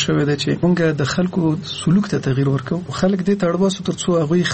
شوی دی چې موږ د خلکو سلوک ته تغییر ورکو. خلک دې ته اړ باسو ترڅو هغوی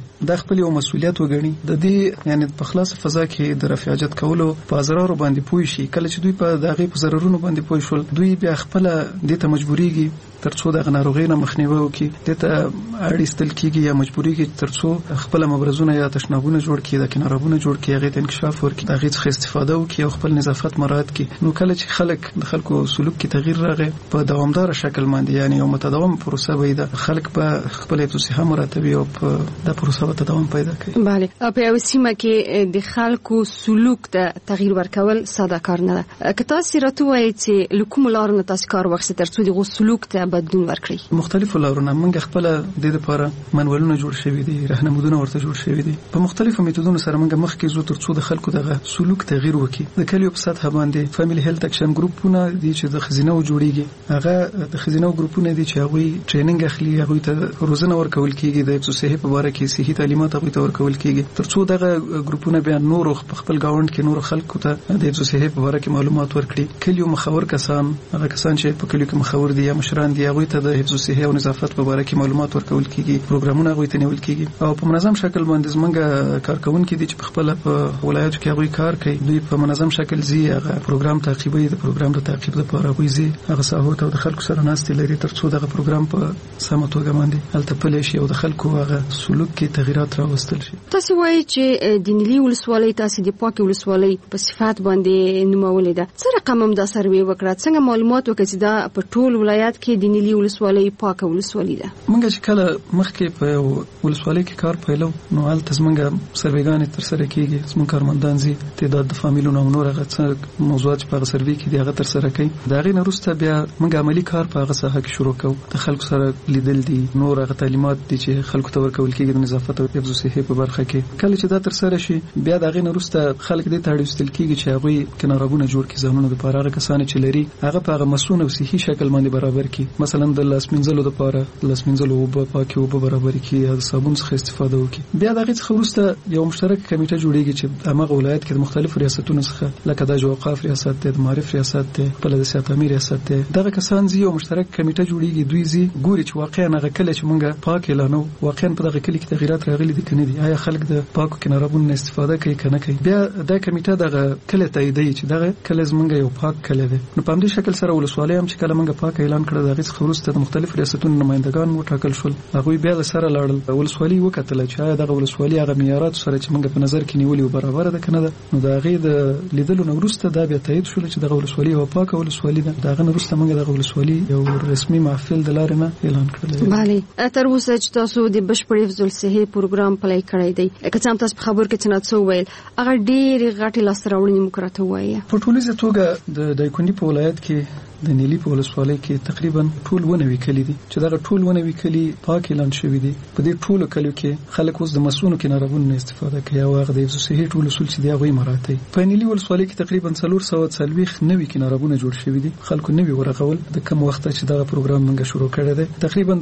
خپل یو مسؤلیت وګڼي. د دې یعنی په خلاص فضا کې د رفاجت کولو په ضررو باندې پوه شي. کله چې دوی په دغه په ضررونو باندې پوه شول، دوی بیا خپل دې ته مجبوريږي ترڅو د ناروغۍ نه مخنیوي وکړي. دې ته اړیستل کیږي یا مجبوريږي ترڅو خپل مبرزونه یا تشنابونه جوړ کړي، د کنارابونه جوړ کړي، هغه ته انکشاف ورکړي، دغه څخه استفاده وکړي او خپل نظافت مراعات کړي. نو کله چې خلکو سلوک کې تغییر راغی په دوامدار شکل باندې، یعنی یو متداوم پروسه وي، د خلک په خپل صحه مراتبي او په د پروسه په تداوم پیدا کوي. bale په یو سیمه کې د خلکو سلوک ته تغییر ورکول ساده کار نه ده. که تاسو راته وایئ چې لکوم لارو تاسو کار وخت ترڅو د سلوک ته بدلون ورکړي؟ مختلفو لارونه موږ خپل د لپاره منولونه جوړ شوي دي، راهنمودونه ورته جوړ شوي دي. په مختلفو میتودونو سره موږ مخکې زو ترڅو د خلکو دغه سلوک تغییر وکړي. د کلیو په سطح باندې فیملی هیلث اکشن ګروپونه دي چې د خزینه جوړیږي. هغه د خزینه ګروپونه دي چې هغه ټریننګ اخلي، هغه ته روزنه ورکول کیږي، د صحي په اړه کې صحي تعلیمات هغه ته ورکول کیږي ترڅو دغه ګروپونه بیا نور خپل گاوند کې نور خلکو ته د صحي په اړه کې معلومات ورکړي. کلیو مخاور کسان، هغه کسان چې په کلیو کې مخاور دي یا مشران دي، هغه ته د حفظ صحي او نظافت په اړه کې معلومات ورکول کیږي، پروګرامونه هغه ته نیول کیږي او په منظم شکل باندې زمونږ کارکونکو دي چې په خپل په ولایت کې هغه کار کوي. دوی په منظم شکل زی هغه پروګرام تعقیبوي، د پروګرام د تعقیب لپاره هغه زی هغه ساحو ته د خلکو سره ناست لري ترڅو دغه پروګرام په سمه توګه باندې هلته پلی شي او د خلکو هغه سلوک کې تغیرات راوستل شي. تاسو وایي چې د نیلي ولسوالۍ تاسو د پاکي ولسوالۍ په صفات باندې نومولې ده. څه رقم هم دا سروې وکړه؟ څنګه معلومات وکړي دا په ټول ولایت کې د نیلي ولسوالۍ پاکه ولسوالۍ ده؟ موږ چې کله مخکې په ولسوالۍ کې کار پیلو نو هلته زمونږ سروېګانې ترسره کیږي، زمونږ کارمندان زی تعداد د فامیلونو او نور هغه څه موضوعات په سروې کې دی هغه ترسره کوي. دا غي نه وروسته بیا موږ عملی کار په هغه ساحه کې شروع کوو. د خلکو سره لیدل دي، نور هغه تعلیمات دي چې خلکو ته ورکول کیږي د نظافت او حفظ صحي په برخه کې. کله چې دا ترسره شي بیا دا غي نه وروسته خلک دې ته اړیستل کیږي چې هغه کنارابونه جوړ کړي، ځانونه د لپاره هغه کسان چې لري هغه په هغه مسون او صحي شکل باندې برابر کړي. مثلا د لاس منځلو لپاره لاس منځلو او پاکي او برابر کړي، د صابون څخه استفاده وکړي. بیا دا غي څخه وروسته یو مشترک کمیټه جوړیږي چې هغه ولایت کې د مختلفو ریاستونو څخه لکه د اوقاف ریاست ته، د معارف ریاست ته، په د سیاست امیر ریاست ته، دغه کسان زی یو مشترک کمیټه جوړیږي. دوی زی ګوري چې واقعا هغه کله چې موږ پاک اعلانو واقعا په دغه کلی کې تغیرات راغلي دي کنه دي، آیا خلک د پاکو کنارابونو استفاده کوي کنه کوي. بیا دا کمیټه دغه کله تاییدوي چې دغه کله زمونږ یو پاک کله دی. نو په همدې شکل سره ولسوالۍ هم چې کله موږ پاک اعلان کړ دغه څخه وروسته د مختلفو ریاستونو نمائندگان وټاکل شول. هغه بیا له سره لاړل ولسوالۍ وکتل چې آیا دغه ولسوالۍ هغه معیارات سره چې موږ په نظر کې نیولې و برابر ده کنه ده. نو دا غي د لیدلو نو وروسته دا بیا تایید شول چې دغه ولسوالۍ او پاکه ولسوالۍ ده. دغه وروسته موږ دغه ولسوالۍ یو رسمي محفل د لارې نه اعلان کړل. bale تر اوسه چې تاسو د بشپړ حفظ صحي پروګرام پلی کړی دی، که څنګه تاسو په خبر کې څنګه ویل هغه ډېر غټي لاسته مکرته وایي. په ټولیزه توګه د دایکنډي په ولایت کې د نیلی په ولسوالۍ کې تقریبا ټول 90 کلی دي چې دا ټول 90 کلی پاک اعلان شوی دي. په دې ټولو کلیو کې خلک اوس د مسونو کنارابونو استفاده کوي او هغه د حفظ صحي ټول اصول چې دی هغه مراعاتي. په نیلی ولسوالۍ کې تقریبا 440 90 کنارابونه جوړ شوی دي. خلکو نوي ورغول د کوم وخت چې دا پروګرام موږ شروع کړی دی تقریبا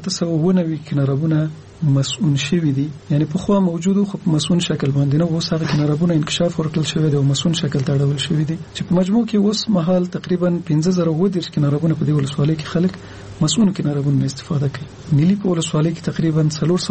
3890 کنارابونه مسؤون شوی دي. یعنی په خو موجودو خو په مسؤون شکل باندې نه اوس هغه کنارابونه انکشاف ورکړل شوی دی او مسؤون شکل ته اړول شوی دي چې په مجموع کې اوس مهال تقریبا 15000 کنارابونه په دې ولسوالۍ کې خلک مسؤون کنارابونه استفاده کوي. نیلی په ولسوالۍ کې تقریبا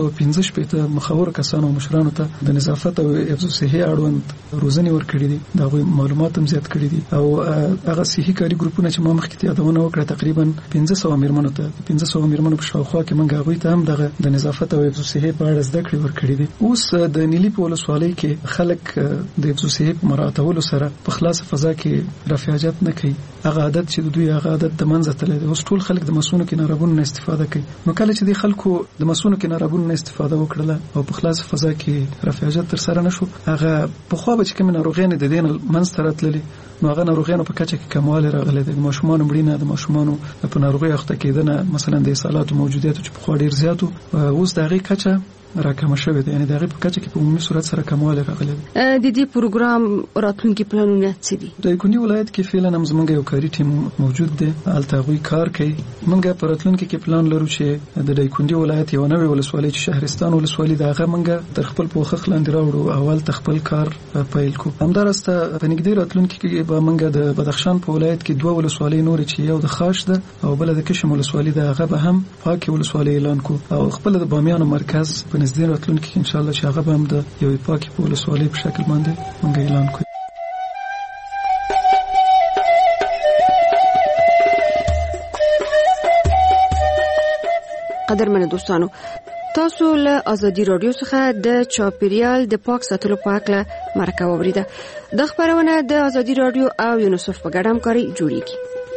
415 مخاور کسانو او مشرانو ته د نظافت او حفظ صحي اړوند روزنه ورکړي دي. دا غوي معلومات هم زیات کړي دي او هغه صحي کاری ګروپونه چې ما مخکې یادونه وکړه تقریبا 1500 میرمنو ته 1500 میرمنو په شاوخوا کې منګه غوي ته هم د نظافت او حفظ صحي په اړه زده کړې ورکړي دي. اوس د نیلی په ولسوالۍ کې خلک د حفظ صحي په مراعاتولو سره په خلاص فضا کې رفاجت نه کوي. هغه عادت چې دوی هغه عادت د منځ ته لري. اوس ټول خلک د مسونو کنارابونو استفاده کوي. نو کله چې د خلکو د مسونو کنارابونو استفاده وکړه او په خلاص فضا کې رفاجت تر سره نشو، هغه په خو به چې کوم ناروغیان د دین منځ ته راتللي نو هغه ناروغیانو په کچه کې کمواله راغله. د ماشومان مړینه، د ماشومان په ناروغي اخته کېدنه، مثلا د اصالات موجودیت چې په خو ډیر زیاتو اوس د هغه کچه راکمه شوې ده، یعنی د هغې په کچه کې په عمومي صورت سره کموالی راغلی دی. د دې پروګرام راتلونکي پلانونه څه دي؟ د دایکنډي ولایت کې فعلا هم زموږ یو کاري ټیم موجود دی، هلته هغوی کار کوي. موږ په راتلونکي کې پلان لرو چې د دایکنډي ولایت یو نوې ولسوالۍ چې شهرستان ولسوالي ده هغه موږ تر خپل پوښښ لاندې راوړو، اول ته خپل کار پیل کړو. همدارسته په نږدې راتلونکي کې به موږ د بدخشان په ولایت کې 2 ولسوالۍ نورې چې یو د خاش ده او بل د کشم ولسوالي ده هغه به هم پاکه ولسوالۍ اعلان کړو، او خپل د بامیان مرکز په نږدې راتلونکي کې ان شاء الله چې هغه به هم د یو پاکه ولسوالۍ په شکل باندې موږ اعلان کړو. قدرمن دوستانو، تاسو له ازادي رادیو څخه د چاپیریال د پاک ساتلو په اړه مرکه واوریده. د خبرونه د ازادي رادیو او یونیسف په ګډه همکاري جوړیږي.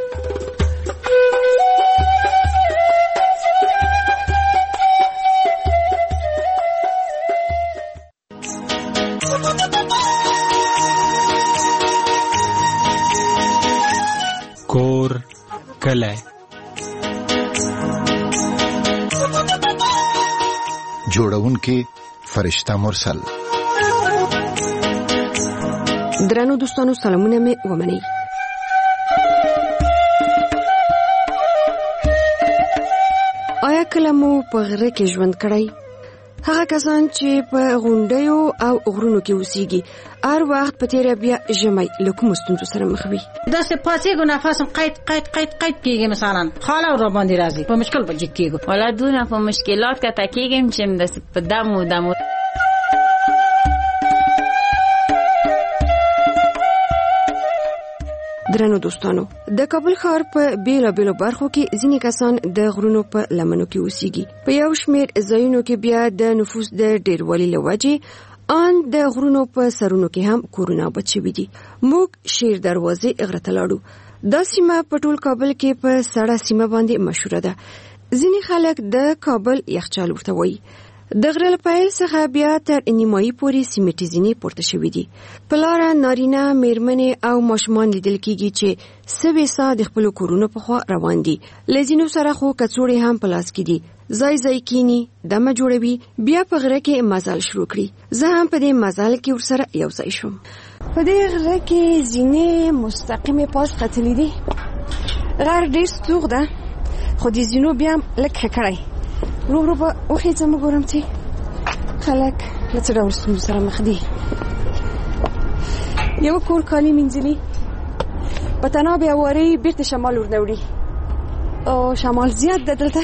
کور کلی جوړونکي فرشته مرسل. درنو دوستانو، سلامونه مې ومنئ. آیا کله مو په غره کې ژوند کړی؟ هغه کسان چې په غونډیو او غرونو کې اوسېږي هر وخت په تیره بیا ژمی له کومو ستونزو سره مخ وي. داسې پاڅېږو نفسم قید کېږي، مثلا خاله را باندې راځي، په مشکل به جګ کېږو. والا دونه په مشکلات کته کېږم چې داسې په دمو درنو دوستانو، د کابل ښار په بیلابیلو برخو کې ځینې کسان د غرونو په لمنو کې اوسېږي. په یو شمېر ځایونو کې بیا د نفوس د ډېروالي له وجې ان د غرونو په سرونو کې هم کورونه آباد شوي دي. موږ شیر دروازې غره ته لاړو. دا سیمه په ټول کابل کې په سړه سیمه باندې مشهوره ده. ځینې خلک د کابل یخچال ورته وایي. د غره له پیل څخه بیا تر نیمایي پورې سیمټي زینې پورته شوي دي. په لاره نارینه، میرمنې او ماشومان لیدل کېږي چې سوي سا د خپلو کورونو په خوا روان دي. له ځینو سره خو کڅوړې هم په لاس کې دي. ځای کینی، دمه جوړوي، بیا په غره کې مزل شروع کړي. زه هم په دې مزل کې ورسره یو ځای شوم. په دې غره کې زینې مستقیمې پاس ختلې دي. غر ډېر ستوغ ده، خو د زینو بیا هم لږ ښه کړی. ورو به وخیځم وګورم چې خلک له څه ډول ستونزو سره مخ دي. یو کور کالي مینځلي، په تناب یې وارې بیرته شمال ورنه وړي، او شمال زیات ده دلته.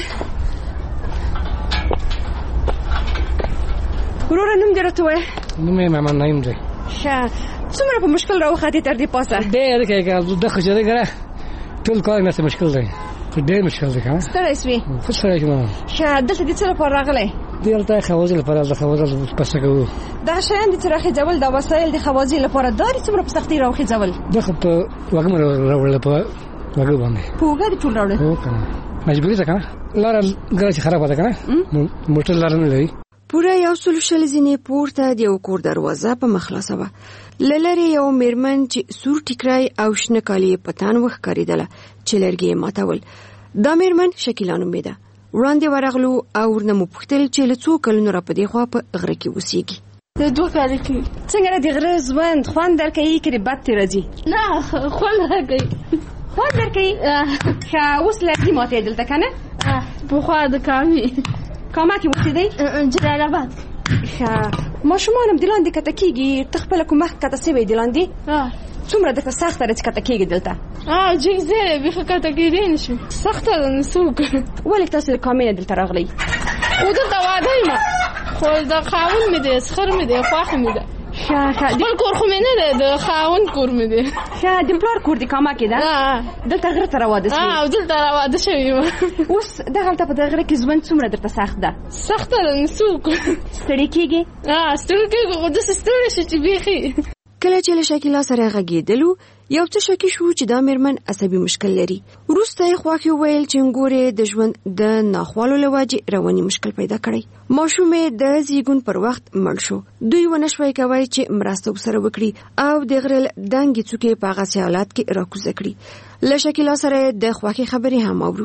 وروره نوم دې راته ووایه. نوم یې محمد نعیم دی. ښه، څومره په مشکل راوختې تر دې پاسه؟ ډېر کېږي، دغه چې دی ګره ټول کار نه څه مشکل دی، ډېر مشکل دی. ښه ستړی سوې؟ خو ستړی شوم. ښه، دلته دې څه لپاره راغلی؟ دلته خوازي لپاره د خوازل پسه کوو. دا شیان دې چې راخېځول، دا وسایل د خوازي لپاره داري څومره په سختۍ راخېځول؟ دغه په وږم راوړل، په وږم باندې په وږه دې ټول راوړل؟ هو کنه، مجبوري ده کنه، لاره ګره چې خرابه ده کنه، موټر لاره نه لري. پوره 100 زینې پورته د یو کور دروازه په مخ خلاصه وه. له لرې یو میرمن چې سور ټیکری او شنه کالي یې په تن وښکارېدله چې لرګي یې ماتول. دا میرمن شکیلا نومېده. وړاندې ورغلو او ورنه مو پوښتل چې له څو کلونو را په دې خوا په غره کې اوسېږي. د 2 کاله کې. څنګه د غره ژوند خوند درکوي که بد ترې راځي؟ نه، خوند راکوي. خوند درکوي؟ ښه، اوس لرګي ماتې دلته که نه؟ پخوا د کامې کې اوسېدی؟ جلال آباد. ښه، ماشومان هم د لاندې کته کېږي؟ ته خپله کوم مخ کته سوی د لاندې؟ څومره درته سخته ده چې کته کېږي دلته؟ جګ ځای دی، بیخي کته کېدی نه شو، سخته ده. نو څه وکړو؟ ولې تاسو له کامې نه دلته راغلی؟ خو دلته واده یم، خو د خاوند مې دی، سخر مې دی، خوښه مې ده. ښه، خپل کور خو مې نه دی، د خاوند کور مې دی. ښه، د پلار کور د کاما کې ده؟ دلته غره ته راواده شوي؟ او دلته راواده شوي یم. اوس دغلته په دغه غره کې ژوند څومره درته سخت ده؟ سخته ده، نو څه وکړو؟ ستړی کېږي؟ ستړی کېږو، خو داسې ستړی شو چې بیخي. کله چې له شکیلا سره غږېدلو، یو څه شکی شو چې دا میرمن عصبي مشکل لري. وروسته یې خواښې وویل چې ګورې د ژوند د ناخوالو له وجې رواني مشکل پیدا کړی. ماشوم یې د زیږون پر وخت مړ شو. دوی ونه شوی کوی چې مرسته ورسره وکړي او د غره دنګې څوکې په هغسې حالات کې راکوزه کړي. له شکیلا سره د خواښې خبرې هم اورو.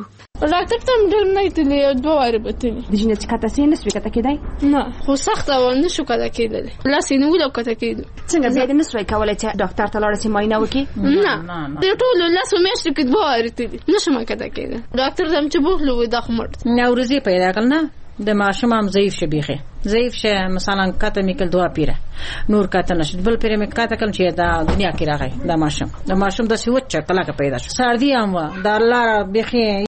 ډاکټر ته ډېر نه تللی 2 واره به تللی د جینې چې کته سي نسوي کته کېدای نه خو سخت و نه شو کته کېدل لاس یې نیول او کته کېدو څنګه زه دې نسوي کولای چې ډاکټر ته لاړ سي معاینه وکړي نه د ټول لاس میاشتې کې 2 واره تللی نشم کته کېدل ډاکټر زم چې بوخلو دا خمر نورزي پیدا کړنه د ماشوم هم ضعیف شه بيخه ضعیف شه مثلا کته میکل 2 پیره نور کته نشد بل پیره می کته کم چې دا دنیا کې راغی د ماشوم د سوچ کله پیدا شو سردی هم دا الله بيخه